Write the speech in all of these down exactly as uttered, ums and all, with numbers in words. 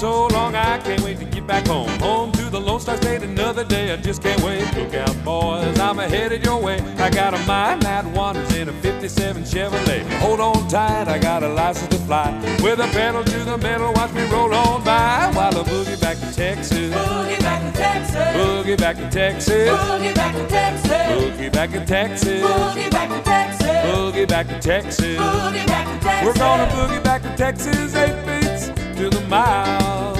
so long, I can't wait to get back home. Home to the Lone Star State, another day, I just can't wait. Look out, boys, I'm headed your way. I got a mind that wanders in a fifty-seven Chevrolet. Hold on tight, I got a license to fly. With a pedal to the metal, watch me roll on by. While I boogie back to Texas. Boogie back to Texas. Boogie back to Texas. Boogie back to Texas. Boogie back to Texas. Boogie back to Texas. Boogie back to Texas. Boogie back to Texas. We're gonna boogie back to Texas, eight beats to the mile.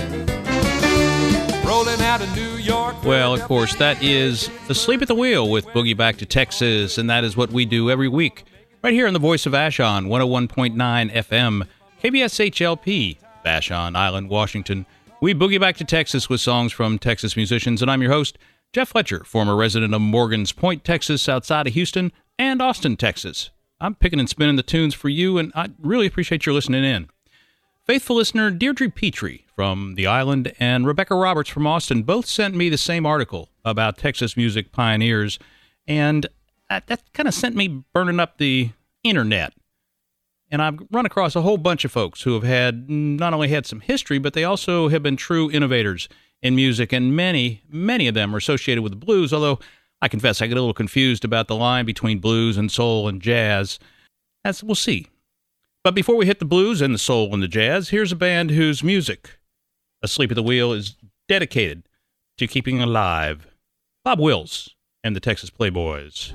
Rolling out of New York. Well, of course, that is Asleep at the Wheel with Boogie Back to Texas, and that is what we do every week, right here on the Voice of Vashon, one oh one point nine F M, K B S H L P, Vashon Island, Washington. We boogie back to Texas with songs from Texas musicians, and I'm your host, Jeff Fletcher, former resident of Morgan's Point, Texas, outside of Houston, and Austin, Texas. I'm picking and spinning the tunes for you, and I really appreciate your listening in. Faithful listener Deirdre Petrie from the island and Rebecca Roberts from Austin both sent me the same article about Texas music pioneers, and that, that kind of sent me burning up the internet. And I've run across a whole bunch of folks who have had not only had some history, but they also have been true innovators in music, and many, many of them are associated with the blues, although I confess I get a little confused about the line between blues and soul and jazz. As we'll see. But before we hit the blues and the soul and the jazz, here's a band whose music, Asleep at the Wheel, is dedicated to keeping alive. Bob Wills and the Texas Playboys.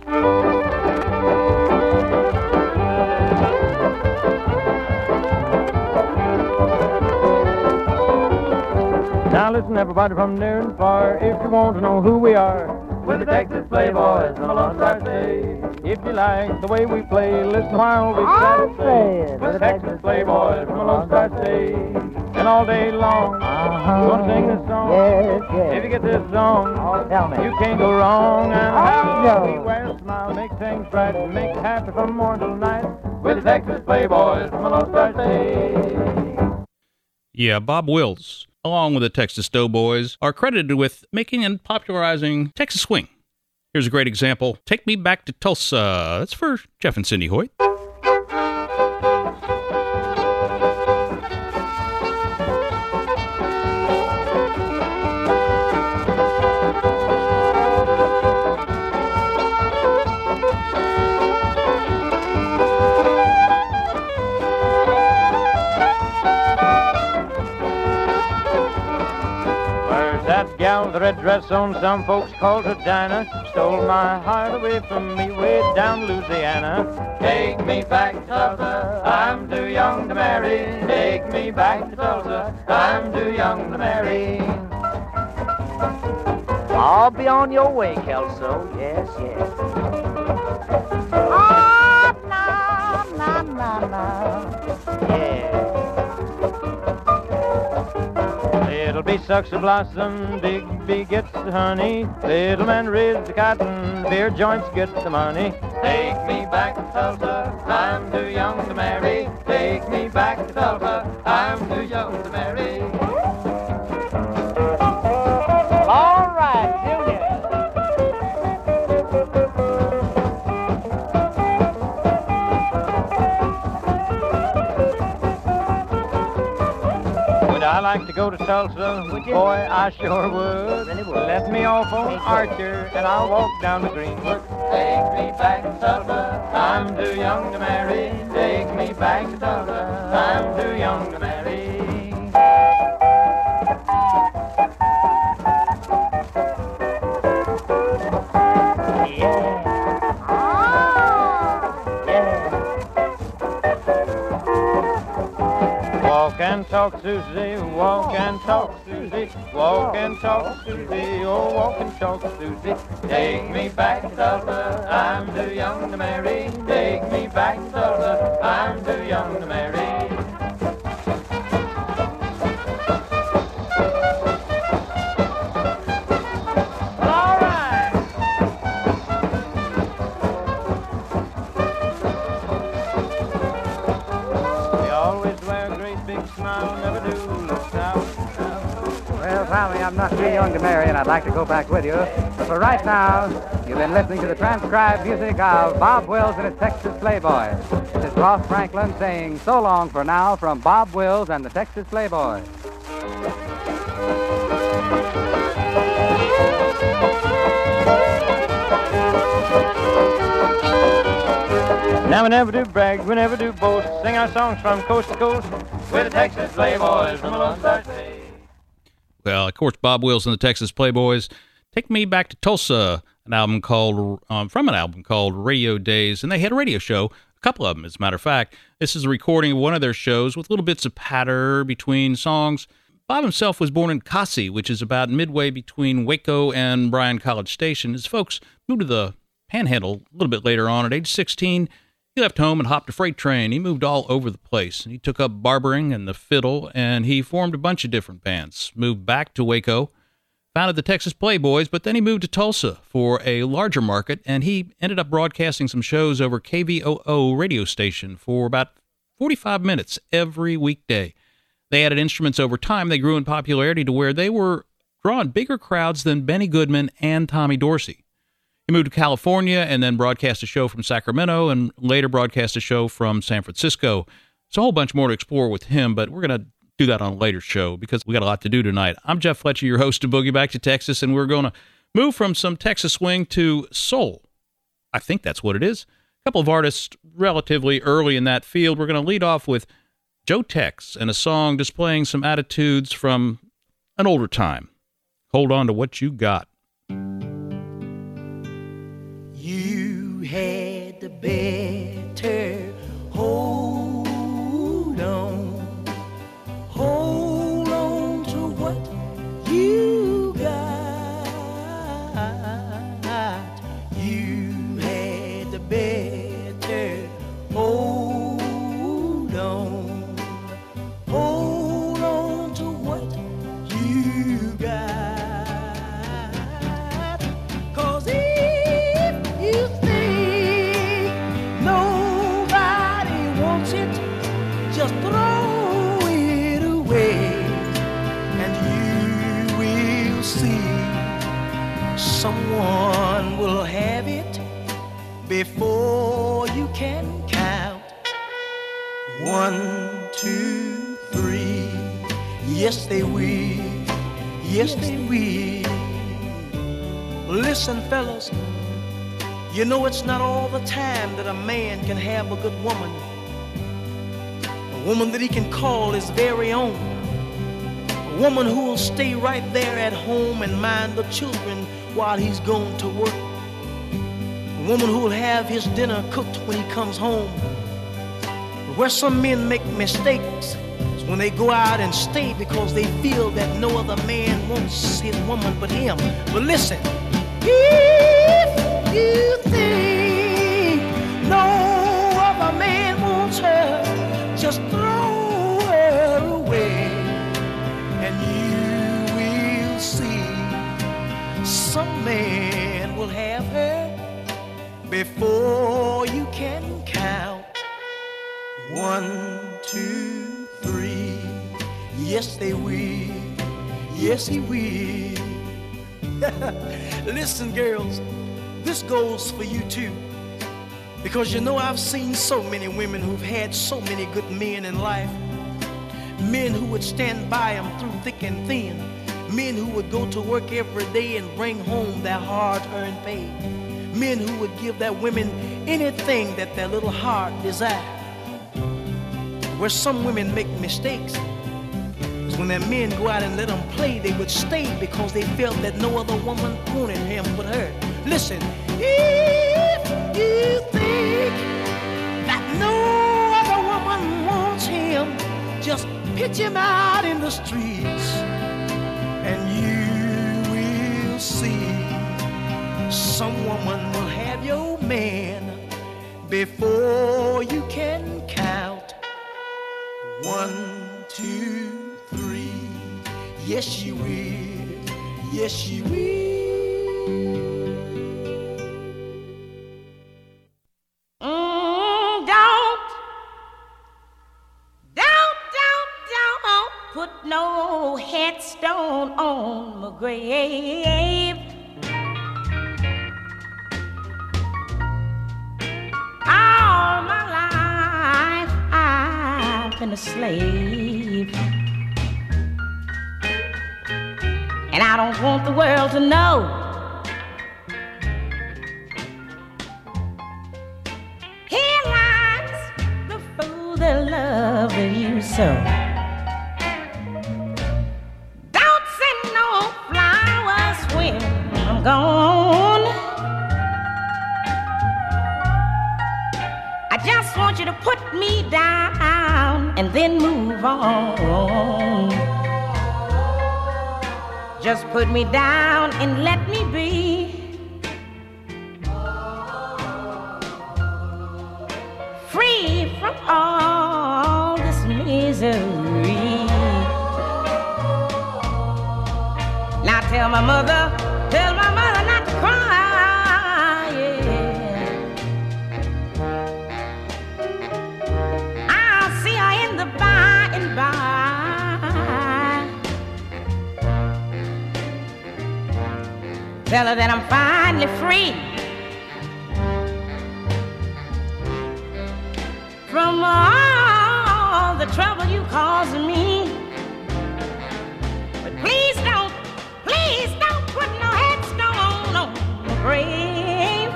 Now listen, everybody from near and far, if you want to know who we are, we're the Texas Playboys from the Lone Star State. If you like the way we play, listen while we try to say, we're the Texas Playboys from the Lone Star State. And all day long, uh-huh. We're gonna sing this song. Yes, yes. If you get this song, oh, tell me. You can't go wrong. And how no. We wear a smile, make things bright, and make you happy from morning till night. We're the Texas Playboys from the Lone Star State. Yeah, Bob Wills, along with the Texas Doughboys, are credited with making and popularizing Texas swing. Here's a great example. Take Me Back to Tulsa. That's for Jeff and Cindy Hoyt. That gal with the red dress on, some folks called her Dinah, stole my heart away from me way down Louisiana. Take me back to Tulsa, I'm too young to marry. Take me back to Tulsa, I'm too young to marry. I'll be on your way, Kelso. Yes, yes. Oh, no, no, no, no. Yeah. Little bee sucks the blossom, Big gets the honey. Little man reads the cotton, beer joints get the money. Take me back to Tulsa, I'm too young to marry. Take me back to Tulsa, I'm too young to marry. All right, Junior. Would I like to go to Tulsa? Would you? Boy, I sure would. Really would. Let me off on Archer, and I'll walk down the Greenwood. Take me back to Tulsa, I'm too young to marry. Take me back to Tulsa, I'm too young to marry. Walk and talk, Susie, walk and talk, Susie, walk and talk, Susie, oh, walk and talk, Susie. Take me back to Tulsa, I'm too young to marry. Take me back to Tulsa, I'm too young to marry. Tommy, I'm not too young to marry, and I'd like to go back with you. But for right now, you've been listening to the transcribed music of Bob Wills and his Texas Playboys. This is Ross Franklin saying so long for now from Bob Wills and the Texas Playboys. Now we never do brag, we never do boast. Sing our songs from coast to coast with the Texas Playboys from the Lone Star State. Well, of course, Bob Wills and the Texas Playboys take me back to Tulsa, an album called um, from an album called Radio Days, and they had a radio show, a couple of them, as a matter of fact. This is a recording of one of their shows with little bits of patter between songs. Bob himself was born in Cossie, which is about midway between Waco and Bryan College Station. His folks moved to the Panhandle a little bit later on. At age sixteen, he left home and hopped a freight train. He moved all over the place. He took up barbering and the fiddle, and he formed a bunch of different bands. Moved back to Waco, founded the Texas Playboys, but then he moved to Tulsa for a larger market, and he ended up broadcasting some shows over K V O O radio station for about forty-five minutes every weekday. They added instruments over time. They grew in popularity to where they were drawing bigger crowds than Benny Goodman and Tommy Dorsey. He moved to California and then broadcast a show from Sacramento and later broadcast a show from San Francisco. It's a whole bunch more to explore with him, but we're going to do that on a later show because we got a lot to do tonight. I'm Jeff Fletcher, your host of Boogie Back to Texas, and we're going to move from some Texas swing to soul. I think that's what it is. A couple of artists relatively early in that field. We're going to lead off with Joe Tex and a song displaying some attitudes from an older time. Hold on to what you got. You had the better hold on, hold on to what you got. You had the better hold on, hold on to what you got. 'Cause if you think nobody wants it, just throw it away, and you will see someone will have it before you can count. One, two, three. Yes, they will. Yes, they will. Listen, fellas, you know it's not all the time that a man can have a good woman, a woman that he can call his very own, a woman who will stay right there at home and mind the children while he's gone to work, a woman who will have his dinner cooked when he comes home. But where some men make mistakes is when they go out and stay because they feel that no other man wants his woman but him. But listen, if you think no other man wants her, just throw her away, and you will see some man will have her before you can count. One, two, three. Yes, they will. Yes, he will. Listen, girls, this goes for you too. Because you know I've seen so many women who've had so many good men in life. Men who would stand by them through thick and thin. Men who would go to work every day and bring home their hard-earned pay. Men who would give their women anything that their little heart desired. Where some women make mistakes, when their men go out and let them play, they would stay because they felt that no other woman wanted him but her. Listen, if you think that no other woman wants him, just pitch him out in the streets, and you will see some woman will have your man before you can count. One, two, three. Yes, she will. Yes, she will. Mm, don't, don't, don't, don't put no headstone on my grave. All my life I've been a slave, and I don't want the world to know. Here lies love you so. Don't send no flowers when I'm gone. I just want you to put me down and then move on. Just put me down and let me be. Free from all this misery. Now tell my mother, tell my mother not to cry, yeah. I'll see her in the by and by. Tell her that I'm finally free from all the trouble you caused me. But please don't, please don't put no headstone on my grave.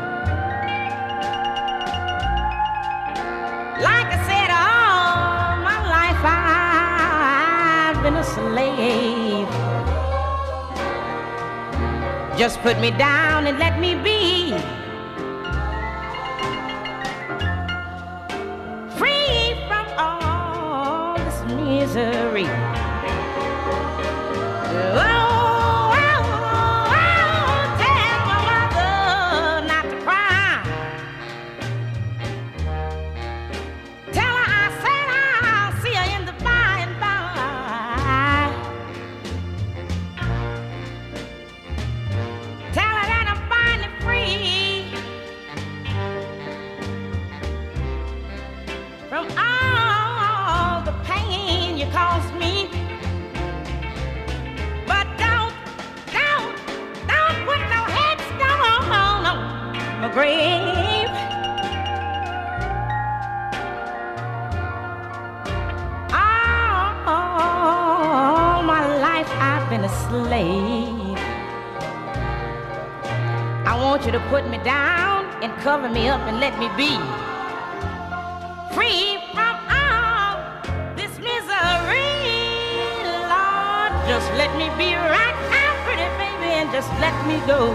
Like I said, all my life I've been a slave. Just put me down and let me be. Free from all this misery. Oh, oh, oh, tell my mother not to cry. Tell her I said I'll see her in the by and by. Tell her that I'm finally free from all the pain you caused me. But don't, don't, don't put no headstone on my grave. All my life I've been a slave. I want you to put me down and cover me up and let me be. Free from all this misery, Lord. Just let me be right now, pretty baby, and just let me go.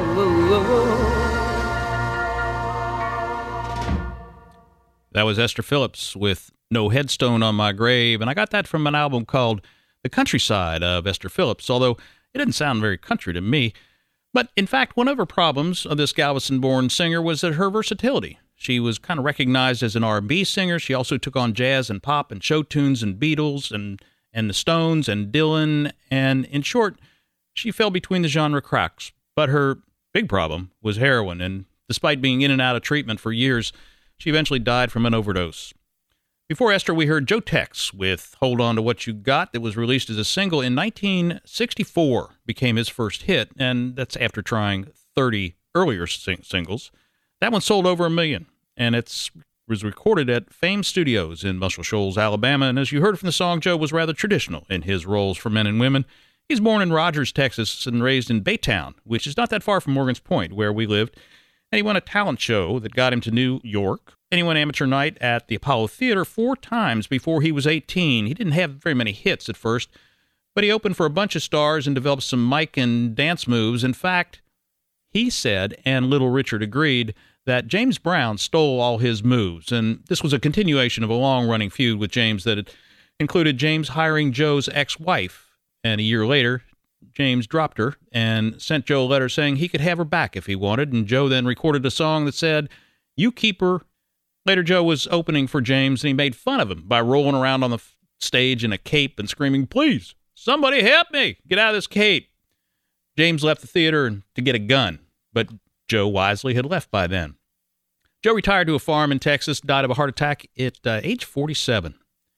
That was Esther Phillips with No Headstone on My Grave, and I got that from an album called The Countryside of Esther Phillips, although it didn't sound very country to me. But in fact, one of her problems of this Galveston-born singer was that her versatility. She was kind of recognized as an R and B singer. She also took on jazz and pop and show tunes and Beatles and, and the Stones and Dylan. And in short, she fell between the genre cracks. But her big problem was heroin. And despite being in and out of treatment for years, she eventually died from an overdose. Before Esther, we heard Joe Tex with Hold On to What You Got, that was released as a single in nineteen sixty-four, became his first hit, and that's after trying thirty earlier sing- singles. That one sold over a million, and it was recorded at Fame Studios in Muscle Shoals, Alabama, and as you heard from the song, Joe was rather traditional in his roles for men and women. He's born in Rogers, Texas, and raised in Baytown, which is not that far from Morgan's Point, where we lived, and he won a talent show that got him to New York. And he won amateur night at the Apollo Theater four times before he was eighteen. He didn't have very many hits at first, but he opened for a bunch of stars and developed some mic and dance moves. In fact, he said, and Little Richard agreed, that James Brown stole all his moves. And this was a continuation of a long-running feud with James that had included James hiring Joe's ex-wife. And a year later, James dropped her and sent Joe a letter saying he could have her back if he wanted. And Joe then recorded a song that said, "You keep her." Later, Joe was opening for James, and he made fun of him by rolling around on the f- stage in a cape and screaming, "Please, somebody help me! Get out of this cape!" James left the theater to get a gun, but Joe wisely had left by then. Joe retired to a farm in Texas, died of a heart attack at uh, age forty-seven.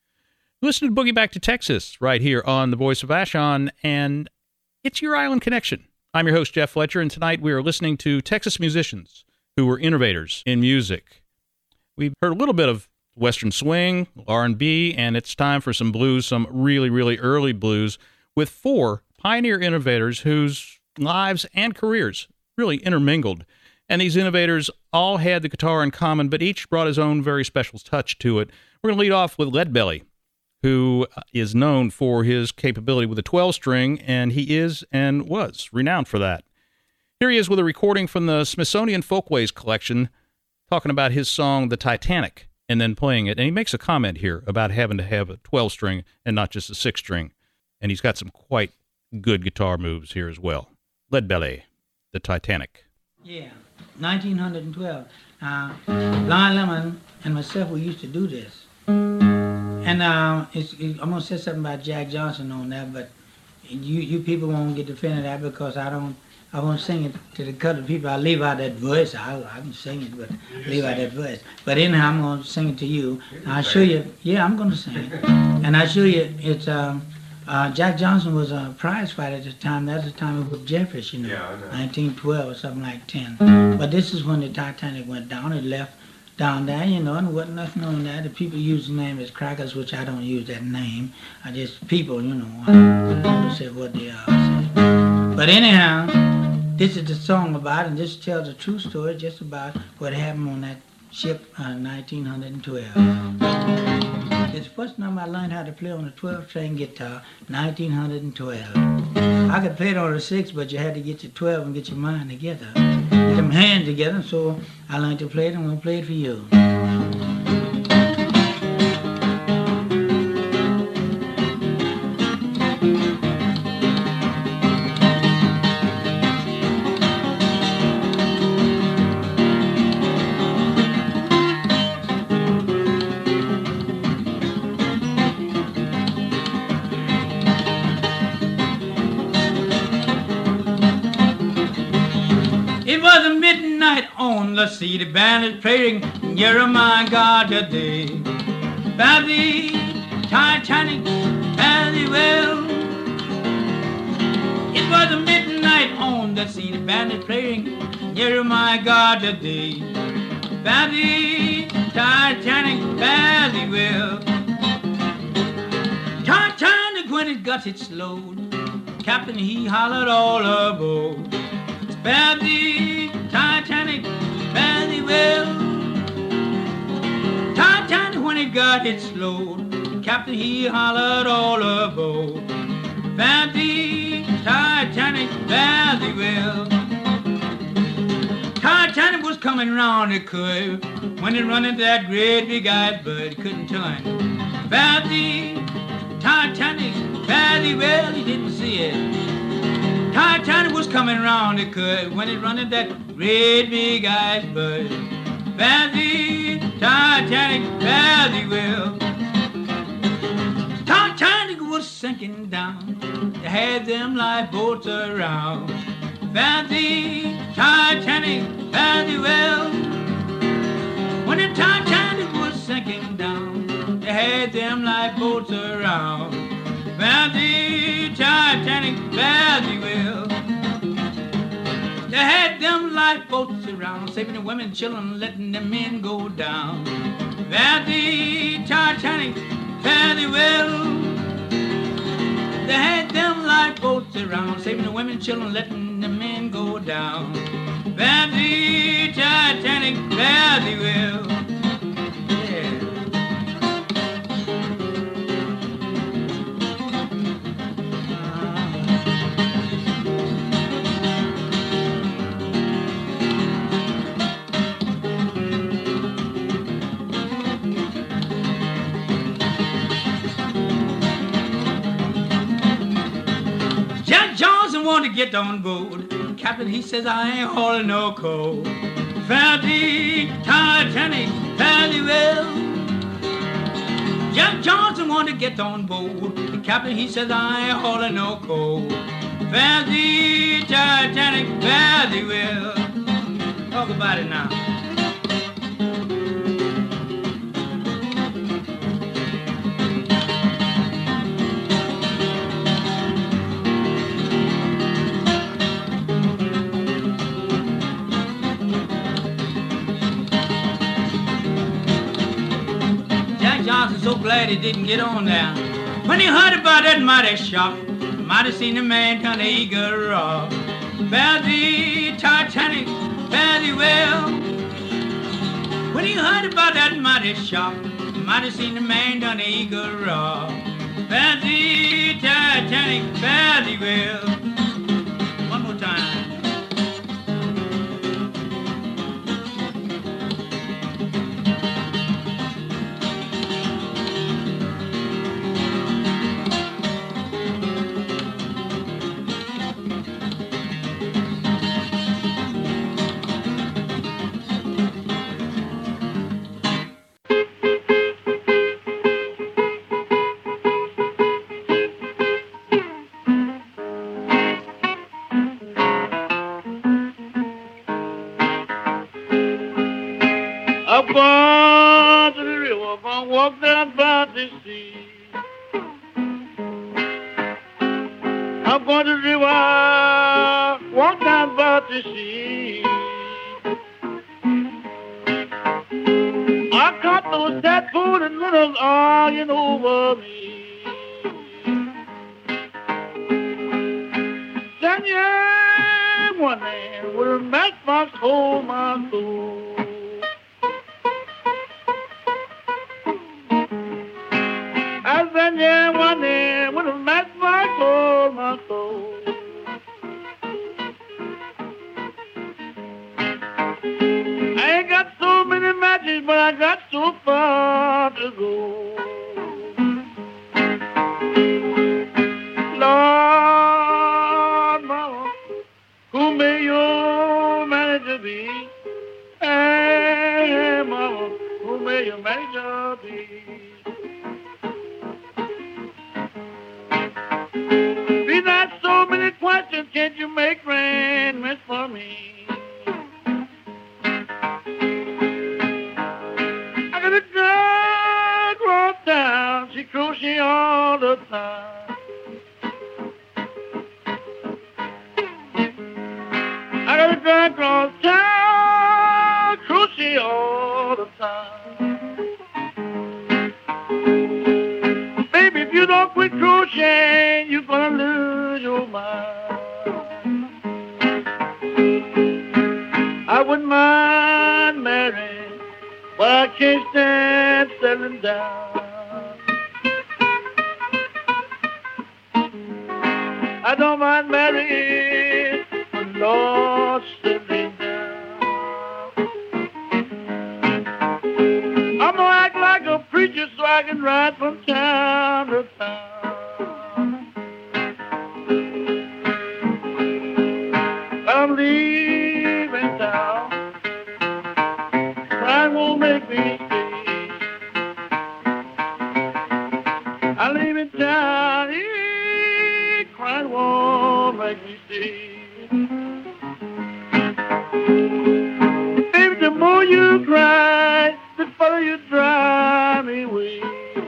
Listen to Boogie Back to Texas right here on The Voice of Vashon, and it's your Island Connection. I'm your host, Jeff Fletcher, and tonight we are listening to Texas musicians who were innovators in music. We've heard a little bit of Western swing, R and B, and it's time for some blues, some really, really early blues, with four pioneer innovators whose lives and careers really intermingled. And these innovators all had the guitar in common, but each brought his own very special touch to it. We're going to lead off with Leadbelly, who is known for his capability with a twelve-string, and he is and was renowned for that. Here he is with a recording from the Smithsonian Folkways collection, talking about his song, The Titanic, and then playing it. And he makes a comment here about having to have a twelve-string and not just a six-string. And he's got some quite good guitar moves here as well. Leadbelly, The Titanic. Yeah, nineteen twelve. Uh, Blind Lemon and myself, we used to do this. And uh, it's, it, I'm going to say something about Jack Johnson on that, but you you people won't get offended at that because I don't, I won't sing it to the colored people. I leave out that voice. I, I can sing it, but leave out that voice. But anyhow, I'm going to sing it to you. I'll show you, yeah, I'm going to sing it. And I'll show you, it's, um, uh, Jack Johnson was a prize fighter at the time. That's the time it was Jeffers, you know, yeah, know. nineteen twelve or something like ten. But this is when the Titanic went down. It left down there, you know, and there wasn't nothing on that. The people use the name as Crackers, which I don't use that name. I just, people, you know, I say what they are. But anyhow, this is the song about, and this tells a true story just about what happened on that ship uh, nineteen twelve. It's the first time I learned how to play on a twelve-string guitar, nineteen twelve. I could play it on a six, but you had to get your twelve and get your mind together. Get them hands together, so I learned to play it, and I'm going to play it for you. On the sea, the band is playing, you're my God today. By the Titanic, very well. It was a midnight on the sea, the band is playing, you're my God today. By the Titanic, very well. Titanic, when it got its load, Captain, he hollered all aboard. Spare the Titanic very well. Titanic, when it got its load, Captain, he hollered all aboard. Spare the Titanic very well. Titanic was coming round the curve when it run into that great big iceberg, couldn't turn. Spare the Titanic very well, he didn't see it. Titanic was coming round the curve when it run into that great big iceberg. Fare the Titanic, fare thee well. Titanic was sinking down, they had them lifeboats around. Fare the Titanic, fare thee well. When the Titanic was sinking down, they had them lifeboats around. Fare the Titanic, fare thee well. They had them lifeboats around, saving the women and children, letting the men go down. Fare the Titanic, fare thee well. They had them lifeboats around, saving the women and children, letting the men go down. Fare the Titanic, fare thee well. Want to get on board. Captain, he says, I ain't hauling no coal. Fare the Titanic, fare thee well. Jack Johnson want to get on board. The captain, he says, I ain't hauling no coal. Fare the Titanic, fare thee well. Talk about it now. So glad he didn't get on there. When he heard about that mighty shock, might have seen the man turn the eagle rock. Fare the Titanic, fairly well. When he heard about that mighty shop, might have seen the man done the Eagle Rock. Fancy Titanic fairly well. One more time. Up on to the river, gonna walk down by the sea. Up on the river, walk down by the sea. I caught those tattooed and little arguing over me. Then yeah, one day with a matchbox hold my soul. Yeah, one day with a matchbox hold my soul. I ain't got so many matches, but I got so far to go. Lord, mama, who may your manager be? Hey, mama, who may your manager be? Not so many questions, can't you make arrangements for me? I got a girl across town, she crochet all the time. I got a girl across town, crochet all the time. Baby, if you don't quit crocheting, you're gonna lose your mind. I wouldn't mind marrying, but I can't stand settling down. I don't mind marrying, but Lord, settling down. I'm gonna act like a preacher so I can ride from town to town. I'm leaving town. Crying won't make me stay. I'm leaving town. Eh, crying won't make me stay. Baby, the more you cry, the further you drive me away.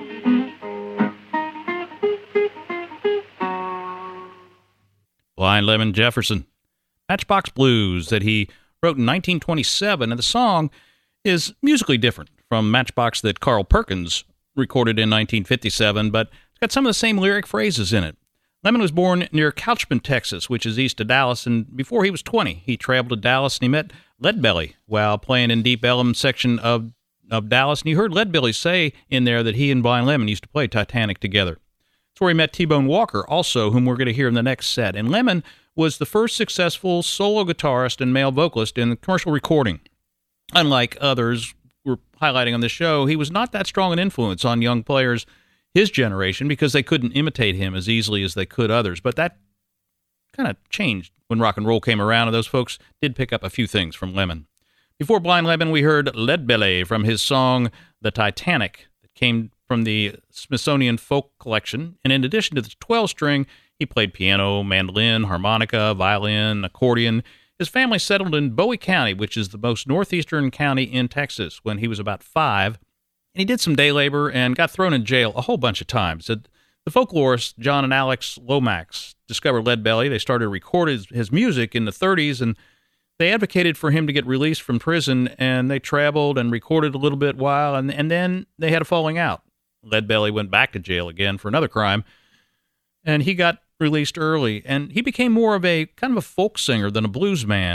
Blind Lemon Jefferson. Matchbox Blues that he wrote in nineteen twenty-seven, and the song is musically different from Matchbox that Carl Perkins recorded in nineteen fifty-seven, but it's got some of the same lyric phrases in it. Lemon was born near Couchman, Texas, which is east of Dallas, and before he was twenty, he traveled to Dallas and he met Leadbelly while playing in Deep Ellum section of, of Dallas, and you heard Leadbelly say in there that he and Blind Lemon used to play Titanic together. That's where he met T-Bone Walker, also, whom we're going to hear in the next set. And Lemon was the first successful solo guitarist and male vocalist in commercial recording. Unlike others we're highlighting on this show, he was not that strong an influence on young players his generation because they couldn't imitate him as easily as they could others. But that kind of changed when rock and roll came around, and those folks did pick up a few things from Lemon. Before Blind Lemon, we heard Leadbelly from his song The Titanic that came from the Smithsonian Folk Collection. And in addition to the twelve-string, he played piano, mandolin, harmonica, violin, accordion. His family settled in Bowie County, which is the most northeastern county in Texas, when he was about five. And he did some day labor and got thrown in jail a whole bunch of times. The folklorists, John and Alex Lomax, discovered Leadbelly. They started to record his, his music in the thirties, and they advocated for him to get released from prison, and they traveled and recorded a little bit while, and, and then they had a falling out. Leadbelly went back to jail again for another crime, and he got released early, and he became more of a kind of a folk singer than a blues man.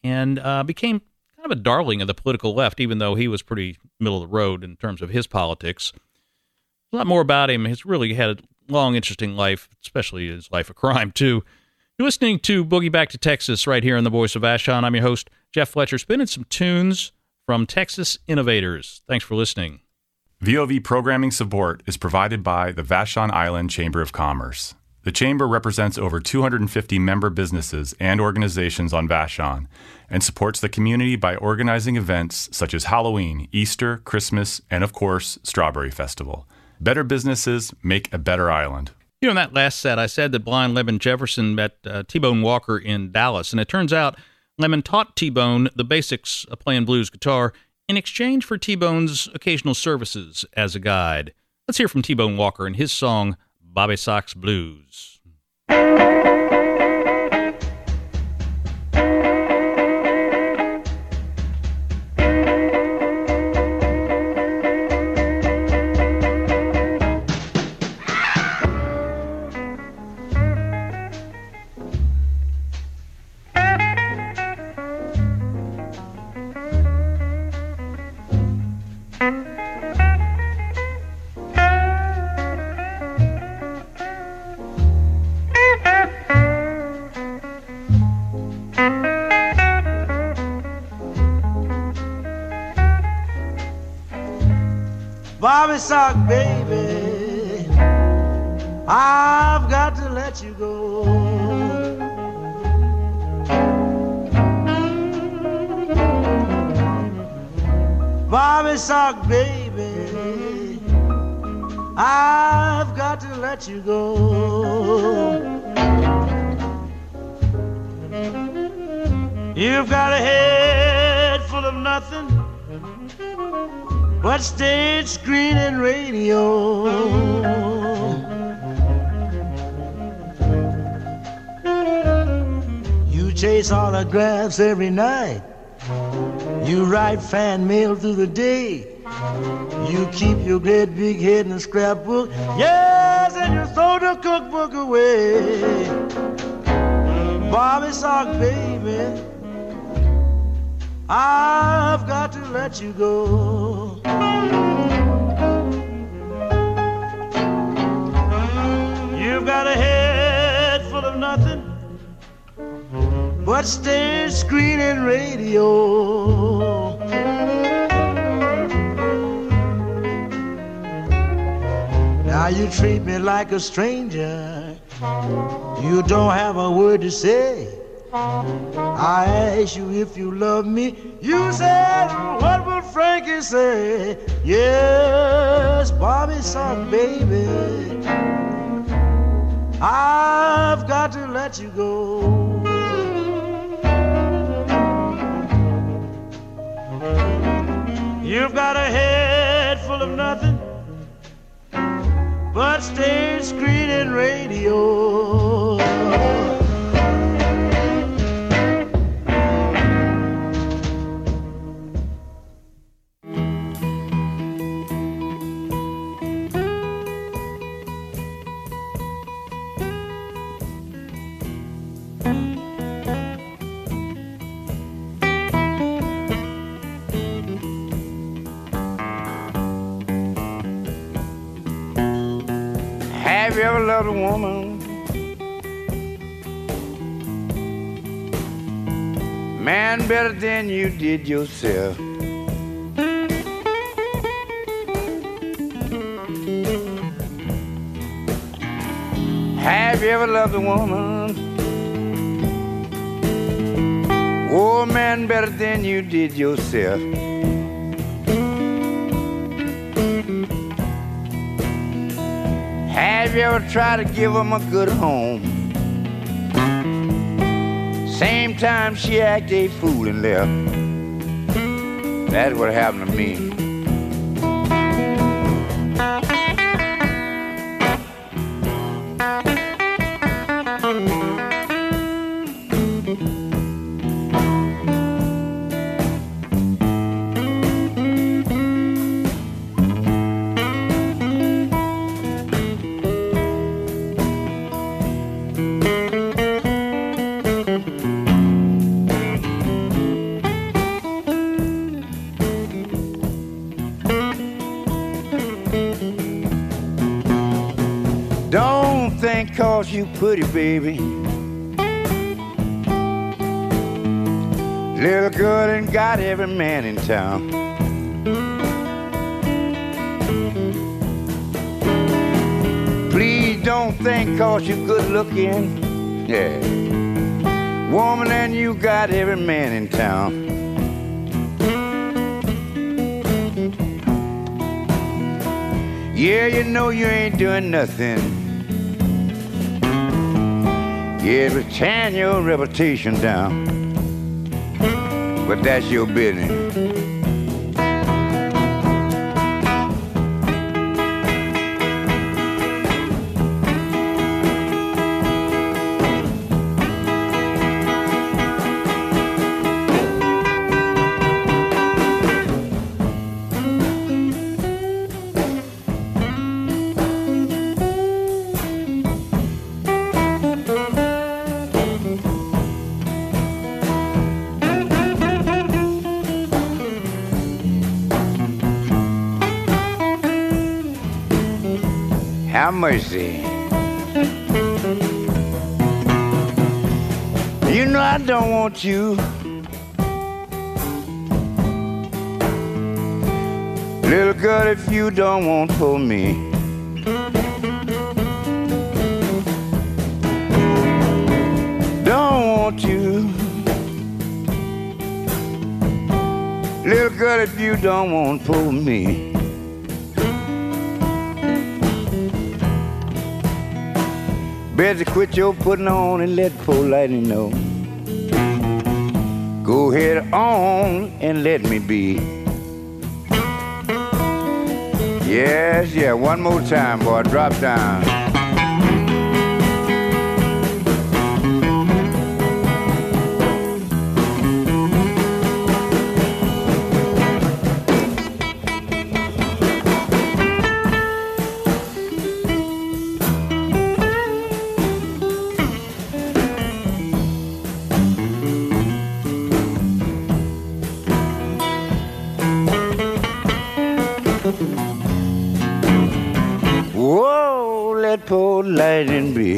and uh, became kind of a darling of the political left, even though he was pretty middle of the road in terms of his politics. A lot more about him. He's really had a long, interesting life, especially his life of crime, too. You're listening to Boogie Back to Texas right here on the Voice of Vashon. I'm your host, Jeff Fletcher, spinning some tunes from Texas Innovators. Thanks for listening. V O V programming support is provided by the Vashon Island Chamber of Commerce. The Chamber represents over two hundred fifty member businesses and organizations on Vashon and supports the community by organizing events such as Halloween, Easter, Christmas, and of course, Strawberry Festival. Better businesses make a better island. You know, in that last set, I said that Blind Lemon Jefferson met uh, T-Bone Walker in Dallas, and it turns out Lemon taught T-Bone the basics of playing blues guitar in exchange for T-Bone's occasional services as a guide. Let's hear from T-Bone Walker and his song, Bobby Sox Blues. Bobby Sock, baby, I've got to let you go. Bobby Sock, baby, I've got to let you go. You've got a head full of nothing but stage, screen, and radio. You chase autographs every night. You write fan mail through the day. You keep your great big head in a scrapbook. Yes, and you throw the cookbook away. Bobby Sock, baby, I've got to let you go. You've got a head full of nothing but stage, screen, and radio. Now you treat me like a stranger. You don't have a word to say. I ask you if you love me. You said, what will Frankie say? Yes, Bobby Sock, baby, I've got to let you go. You've got a head full of nothing but stage, screen, and radio. Have you ever loved a woman, man, better than you did yourself? Have you ever loved a woman, oh man, better than you did yourself? Have you ever tried to give them a good home? Same time she acted a fool and left. That's what happened to me. think 'cause you pretty, baby. Little girl and got every man in town. Please don't think 'cause you good looking. Yeah. Woman, and you got every man in town. Yeah, you know you ain't doing nothing. Yeah, but tearing your reputation down. But that's your business. Have mercy. You know I don't want you. Little girl, if you don't want for me. Don't want you. Little girl, if you don't want for me. Better quit your putting on and let poor lightning know. Go ahead on and let me be. Yes, yeah, one more time, boy, drop down. Whoa, let poor lightning be.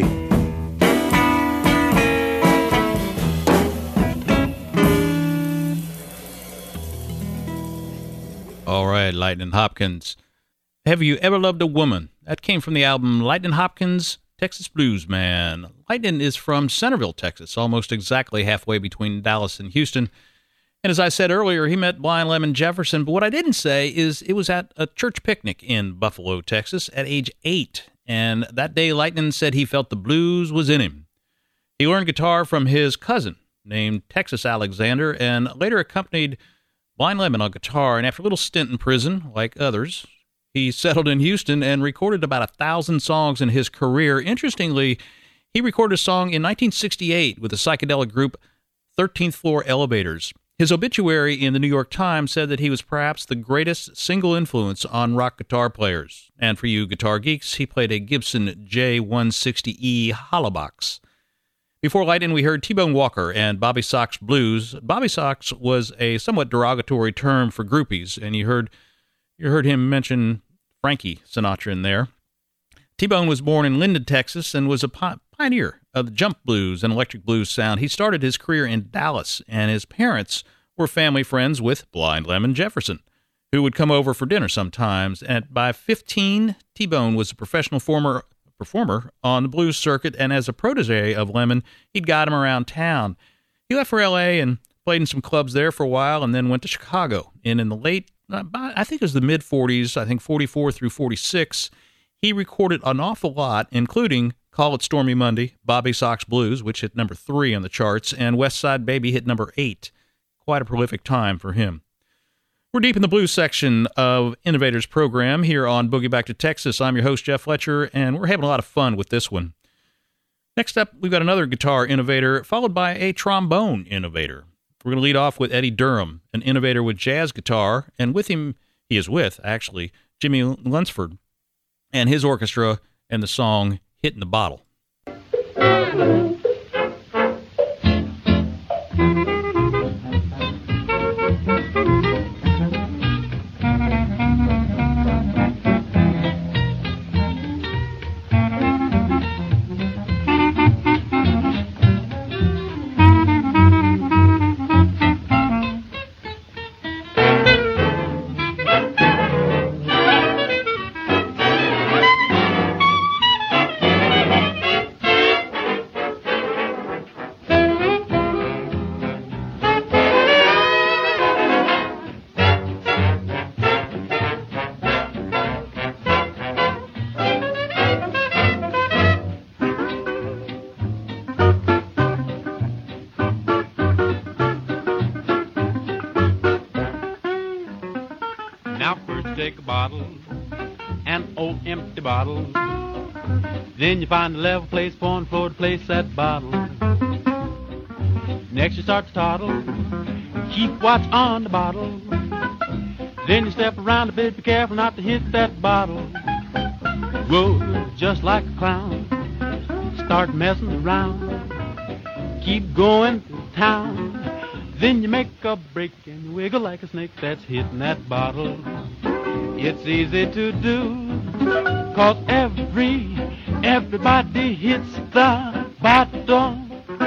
All right, Lightning Hopkins. Have You Ever Loved a Woman? That came from the album Lightning Hopkins, Texas Blues Man. Lightning is from Centerville, Texas, almost exactly halfway between Dallas and Houston. And as I said earlier, he met Blind Lemon Jefferson. But what I didn't say is it was at a church picnic in Buffalo, Texas at age eight. And that day, Lightning said he felt the blues was in him. He learned guitar from his cousin named Texas Alexander and later accompanied Blind Lemon on guitar. And after a little stint in prison, like others, he settled in Houston and recorded about a thousand songs in his career. Interestingly, he recorded a song in nineteen sixty-eight with the psychedelic group thirteenth Floor Elevators. His obituary in the New York Times said that he was perhaps the greatest single influence on rock guitar players. And for you guitar geeks, he played a Gibson J one sixty E Hollowbox. Before Lightning, we heard T-Bone Walker and Bobby Sox Blues. Bobby Sox was a somewhat derogatory term for groupies, and you heard you heard him mention Frankie Sinatra in there. T-Bone was born in Linden, Texas, and was a pioneer of the jump blues and electric blues sound. He started his career in Dallas, and his parents were family friends with Blind Lemon Jefferson, who would come over for dinner sometimes. And by fifteen, T-Bone was a professional former performer on the blues circuit, and as a protege of Lemon, he'd guide him around town. He left for L A and played in some clubs there for a while, and then went to Chicago. And in the late, I think it was the mid-forties, I think forty-four through forty-six, he recorded an awful lot, including Call It Stormy Monday, Bobby Sox Blues, which hit number three on the charts, and West Side Baby hit number eight. Quite a prolific time for him. We're deep in the blues section of Innovators program here on Boogie Back to Texas. I'm your host, Jeff Fletcher, and we're having a lot of fun with this one. Next up, we've got another guitar innovator, followed by a trombone innovator. We're going to lead off with Eddie Durham, an innovator with jazz guitar, and with him, he is with, actually, Jimmy Lunsford and his orchestra, and the song Hitting the Bottle. Now first you take a bottle, an old empty bottle. Then you find a level place for on the floor to place that bottle. Next you start to toddle, keep watch on the bottle. Then you step around a bit, be careful not to hit that bottle. Whoa, just like a clown, start messing around. Keep going to town. Then you make a break and you wiggle like a snake that's hitting that bottle. It's easy to do, cause every, everybody hits the bottle.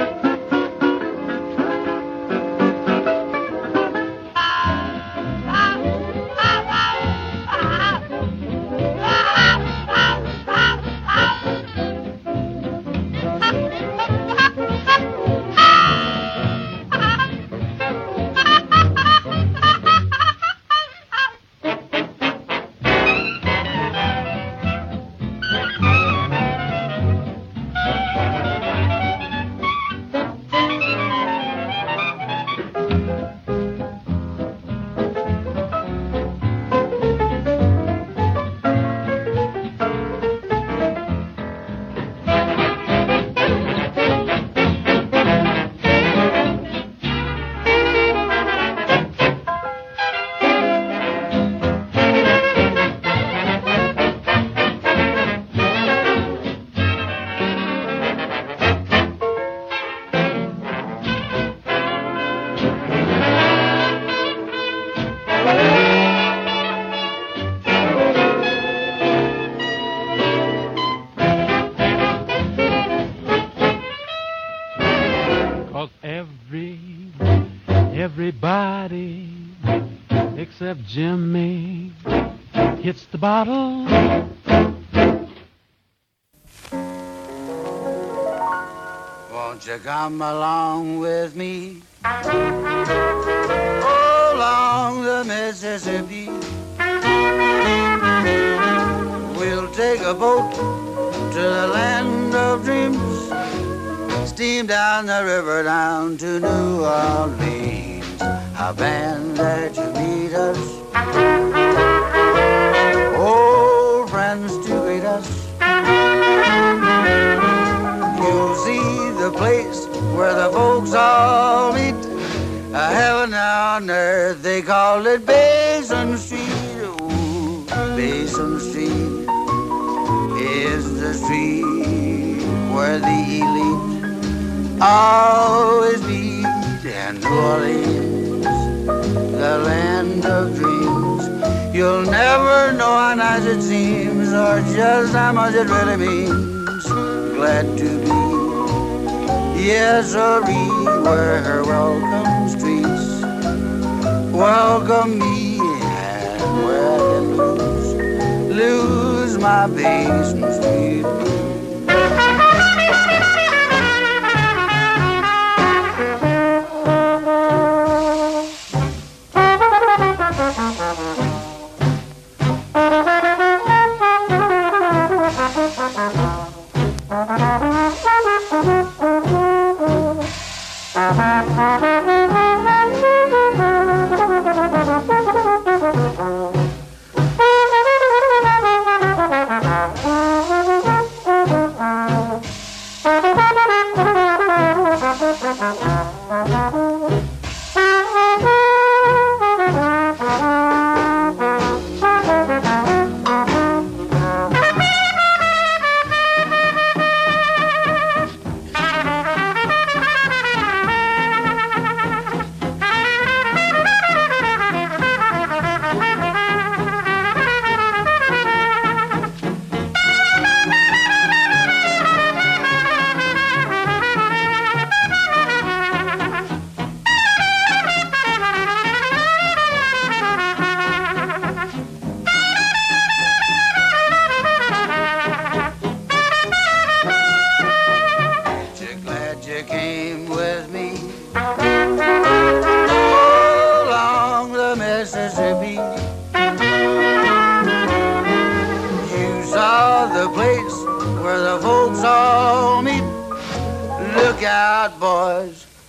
Everybody except Jimmy hits the bottle. Won't you come along with me along the Mississippi? We'll take a boat to the land of dreams, steam down the river down to New Orleans. A band that you meet us, old friends to greet us. You'll see the place where the folks all meet. A heaven on earth, they call it Basin Street. Ooh, Basin Street is the street where the elite always meet. And New Orleans, the land of dreams. You'll never know how nice it seems, or just how much it really means. Glad to be, yes, sirree, where her welcome streets welcome me, and where I can lose, lose my Basin Street.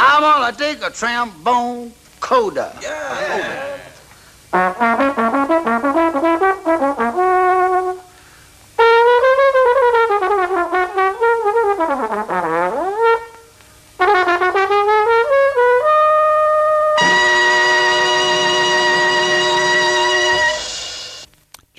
Trombone coda. Yeah.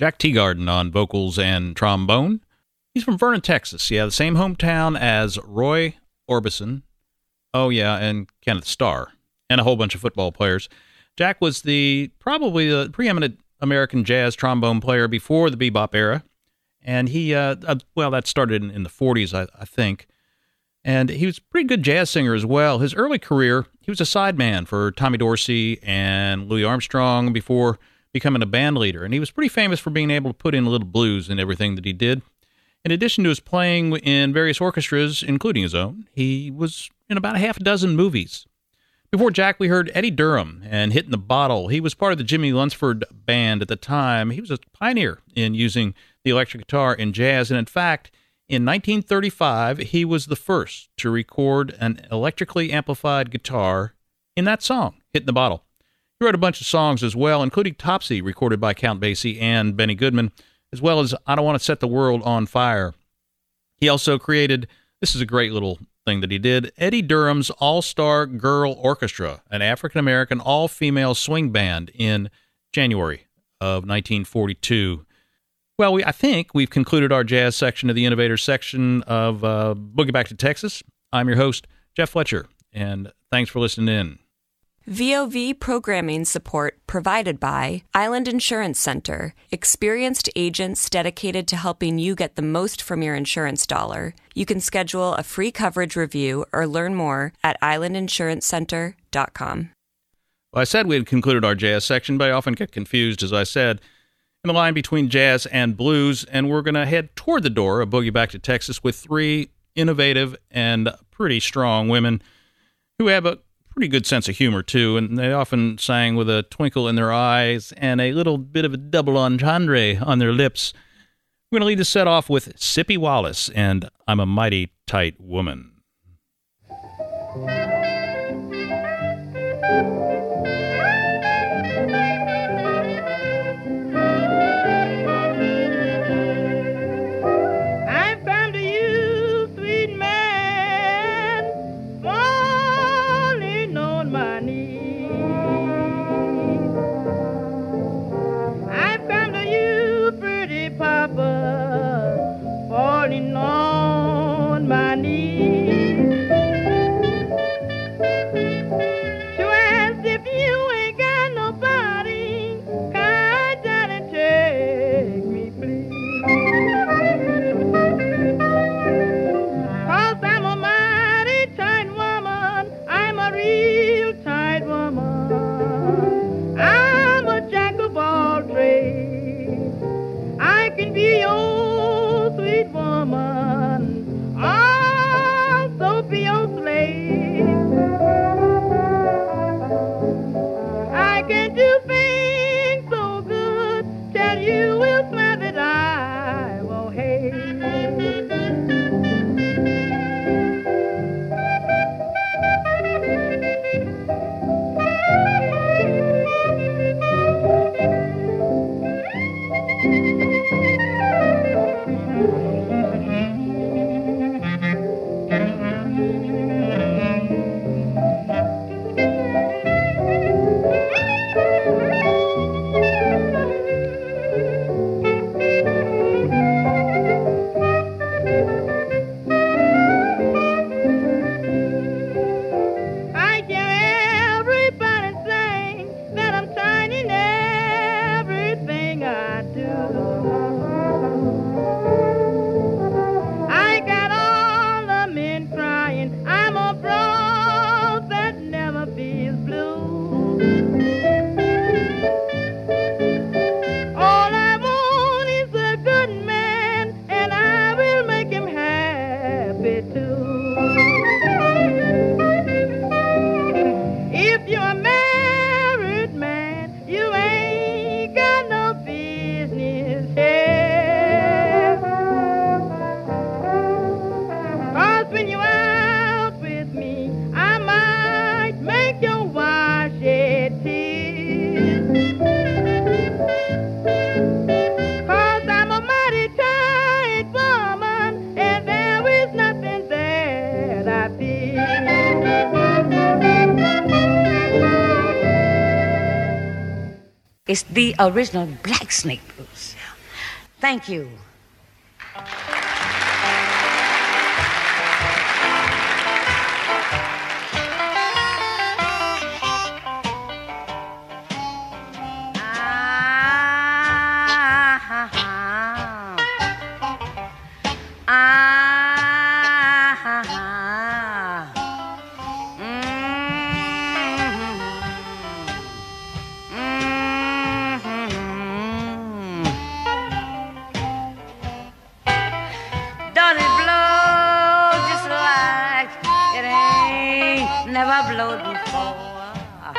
Jack Teagarden on vocals and trombone. He's from Vernon, Texas. Yeah, the same hometown as Roy Orbison. Oh, yeah, and Kenneth Starr, and a whole bunch of football players. Jack was the probably the preeminent American jazz trombone player before the bebop era. And he, uh, uh, well, that started in, in the forties, I, I think. And he was a pretty good jazz singer as well. His early career, he was a sideman for Tommy Dorsey and Louis Armstrong before becoming a band leader. And he was pretty famous for being able to put in a little blues in everything that he did. In addition to his playing in various orchestras, including his own, he was in about a half a dozen movies. Before Jack, we heard Eddie Durham and Hitting the Bottle. He was part of the Jimmy Lunsford band at the time. He was a pioneer in using the electric guitar in jazz. And in fact, in nineteen thirty-five, he was the first to record an electrically amplified guitar in that song, Hitting the Bottle. He wrote a bunch of songs as well, including Topsy, recorded by Count Basie and Benny Goodman, as well as I Don't Want to Set the World on Fire. He also created, this is a great little thing that he did, Eddie Durham's All-Star Girl Orchestra, an African-American all-female swing band in January of nineteen forty-two. Well, we, I think we've concluded our jazz section of the Innovators section of uh, Boogie Back to Texas. I'm your host, Jeff Fletcher, and thanks for listening in. V O V programming support provided by Island Insurance Center, experienced agents dedicated to helping you get the most from your insurance dollar. You can schedule a free coverage review or learn more at island insurance center dot com. Well, I said we had concluded our jazz section, but I often get confused, as I said, in the line between jazz and blues, and we're going to head toward the door of Boogie Back to Texas with three innovative and pretty strong women who have a pretty good sense of humor, too, and they often sang with a twinkle in their eyes and a little bit of a double entendre on their lips. We're going to lead the set off with Sippy Wallace and I'm a Mighty Tight Woman. Falling on my knees to ask if you ain't got nobody, come down and take me, please. 'Cause I'm a mighty tight woman, I'm a real tight woman. I'm a jack of all trades. I can be your sweet woman, also be your slave. I can do things so good, tell you will smile that I won't hate. It's the original Black Snake Blues. Thank you. Blowed before.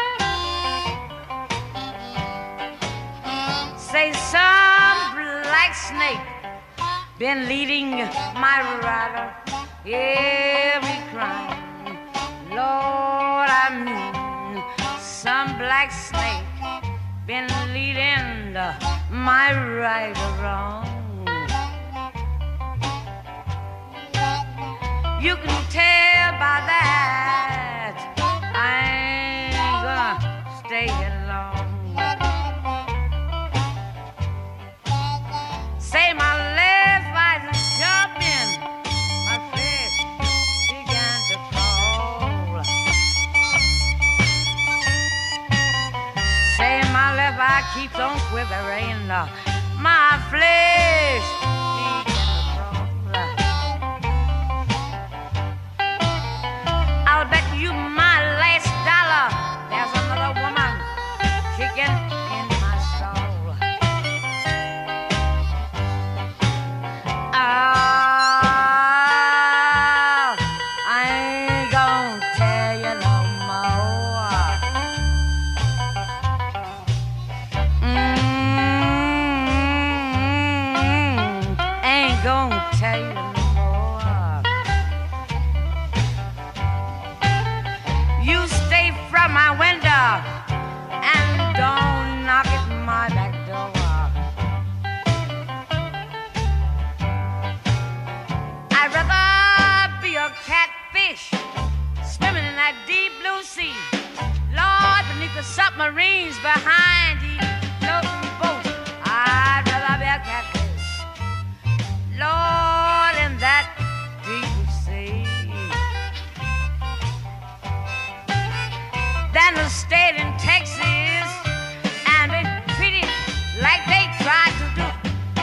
Say some black snake been leading my rider every crime. Lord, I mean some black snake been leading my rider wrong. You can tell by that I ain't gonna stay here long. Say my left eye is jumping, my face began to crawl. Say my left eye keeps on quivering, my flesh began to crawl. I'll bet you my last dollar there's another woman kicking in my soul. Oh, I ain't gonna tell you no more. Mm-hmm. Ain't gonna tell you no more. You stay from my window and don't knock at my back door. I'd rather be a catfish swimming in that deep blue sea. Lord, beneath the submarines behind these floating boats. I'd rather be a catfish, Lord, in that deep sea, than to stay in Texas and be treated like they tried to do.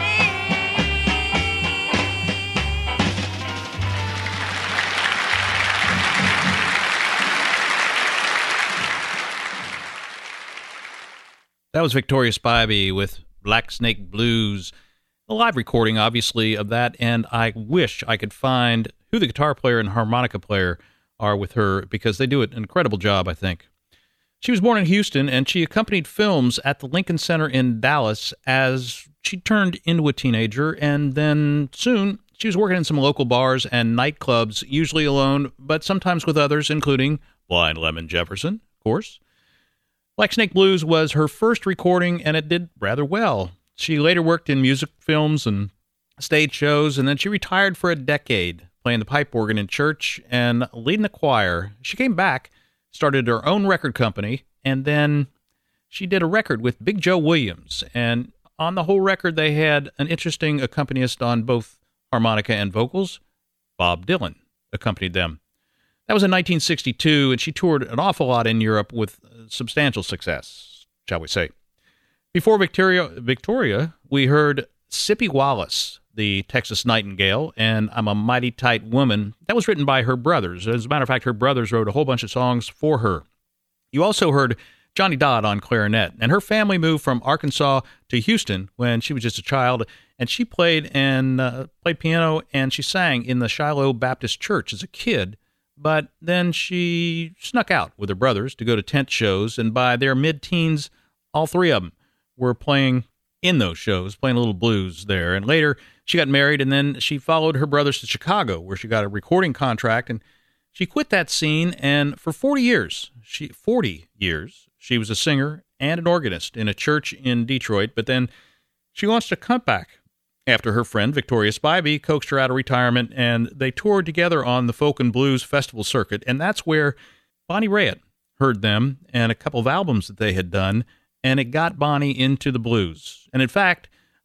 That was Victoria Spivey with Black Snake Blues, a live recording, obviously, of that, and I wish I could find who the guitar player and harmonica player are with her, because they do an incredible job, I think. She was born in Houston, and she accompanied films at the Lincoln Center in Dallas as she turned into a teenager, and then soon she was working in some local bars and nightclubs, usually alone, but sometimes with others, including Blind Lemon Jefferson, of course. Black Snake Blues was her first recording, and it did rather well. She later worked in music films and stage shows, and then she retired for a decade, playing the pipe organ in church and leading the choir. She came back, started her own record company, and then she did a record with Big Joe Williams. And on the whole record, they had an interesting accompanist on both harmonica and vocals. Bob Dylan accompanied them. That was in nineteen sixty-two, and she toured an awful lot in Europe with substantial success, shall we say. Before Victoria, Victoria, we heard Sippy Wallace, the Texas Nightingale, and I'm a Mighty Tight Woman. That was written by her brothers. As a matter of fact, her brothers wrote a whole bunch of songs for her. You also heard Johnny Dodd on clarinet, and her family moved from Arkansas to Houston when she was just a child, and she played and uh, played piano, and she sang in the Shiloh Baptist Church as a kid. But then she snuck out with her brothers to go to tent shows, and by their mid-teens, all three of them were playing in those shows, playing a little blues there. And later, she got married, and then she followed her brothers to Chicago, where she got a recording contract, and she quit that scene, and for forty years, she forty years, she was a singer and an organist in a church in Detroit, but then she launched a comeback after her friend Victoria Spivey coaxed her out of retirement, and they toured together on the Folk and Blues Festival circuit, and that's where Bonnie Raitt heard them and a couple of albums that they had done, and it got Bonnie into the blues. And in fact,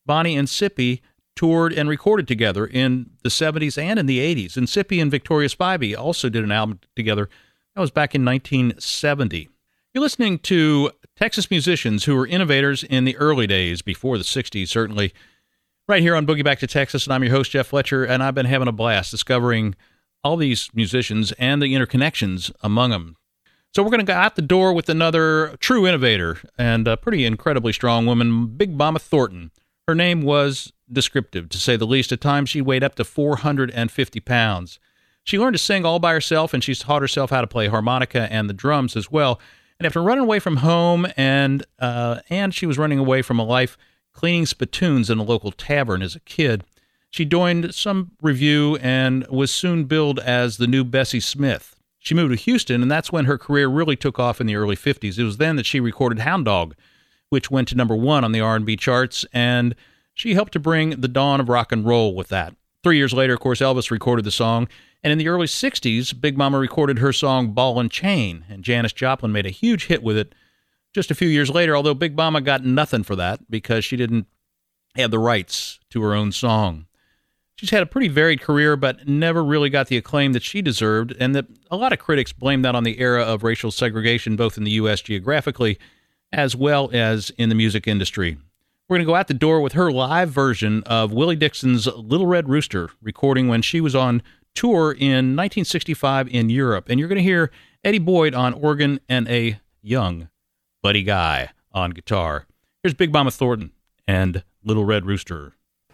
Bonnie and Sippy toured and recorded together in the seventies and in the eighties. And Sippy and Victoria Spivey also did an album together. That was back in nineteen seventy. You're listening to Texas musicians who were innovators in the early days, before the sixties, certainly, right here on Boogie Back to Texas. And I'm your host, Jeff Fletcher, and I've been having a blast discovering all these musicians and the interconnections among them. So we're going to go out the door with another true innovator and a pretty incredibly strong woman, Big Mama Thornton. Her name was descriptive, to say the least. At times, she weighed up to four hundred fifty pounds. She learned to sing all by herself, and she's taught herself how to play harmonica and the drums as well. And after running away from home, and uh, and she was running away from a life cleaning spittoons in a local tavern as a kid, she joined some revue and was soon billed as the new Bessie Smith. She moved to Houston, and that's when her career really took off in the early fifties. It was then that she recorded Hound Dog, which went to number one on the R and B charts, and she helped to bring the dawn of rock and roll with that. Three years later, of course, Elvis recorded the song, and in the early sixties, Big Mama recorded her song Ball and Chain, and Janis Joplin made a huge hit with it just a few years later, although Big Mama got nothing for that because she didn't have the rights to her own song. She's had a pretty varied career, but never really got the acclaim that she deserved, and that a lot of critics blame that on the era of racial segregation, both in the U S geographically, as well as in the music industry. We're going to go out the door with her live version of Willie Dixon's Little Red Rooster, recording when she was on tour in nineteen sixty-five in Europe. And you're going to hear Eddie Boyd on organ and a young Buddy Guy on guitar. Here's Big Mama Thornton and Little Red Rooster.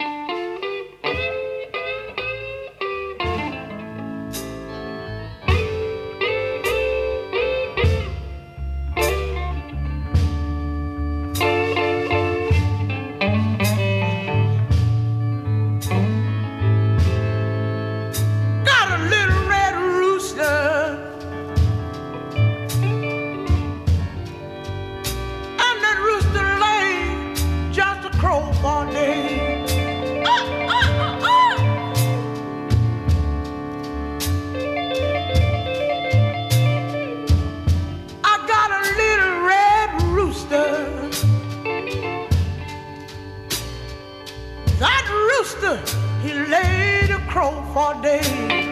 He laid a crow for days.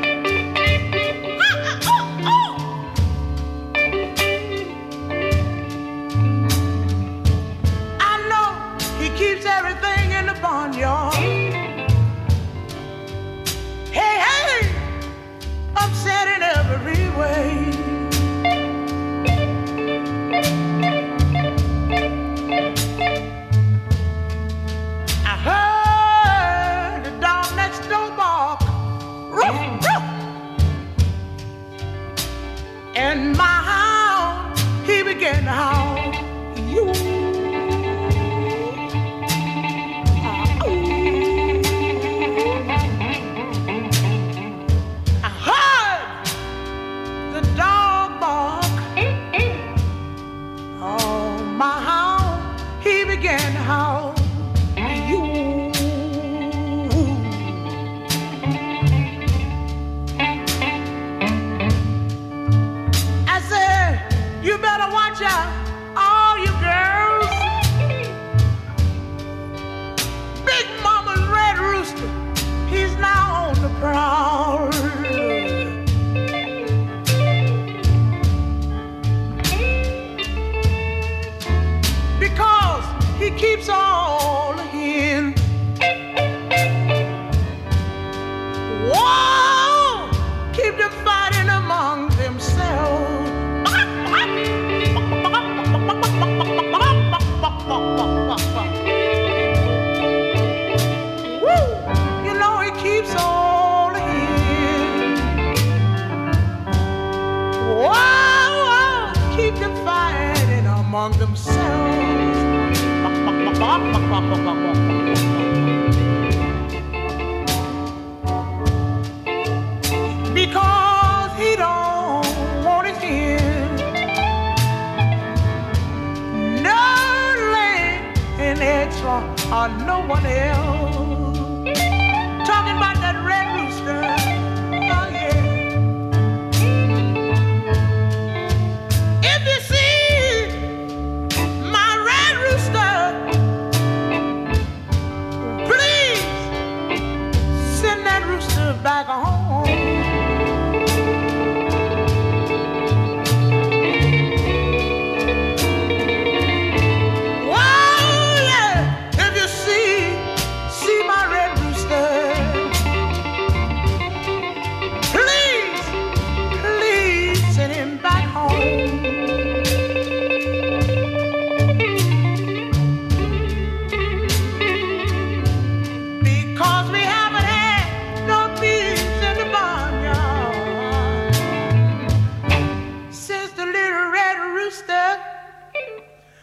I know he keeps everything in the barnyard. Hey, hey, upset in every way. And my hound, he began to howl. You. I heard the dog bark. Oh, my hound, he began to howl. You. You better watch out, all you girls. Big Mama's red rooster, he's now on the prowl. Because he keeps all the hens. Whoa, keep them fighting among themselves. Woo! You know he keeps all the hens. Whoa, whoa, keep them fighting among themselves. Because he don't want his hens. No land and eggs for or no one else. Talking about that red rooster, oh yeah. If you see my red rooster,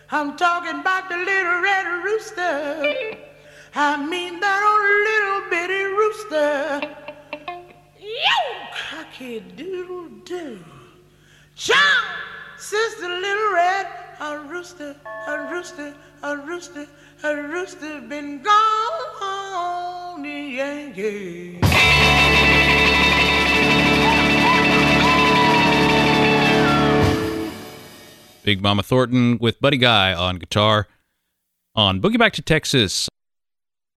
I'm talking about the little red rooster. I mean that old little bitty rooster. Yo, cocky-doodle-doo. Jump, sister, little red a rooster, a rooster, a rooster, a rooster been gone, the Yankee. Big Mama Thornton with Buddy Guy on guitar on Boogie Back to Texas.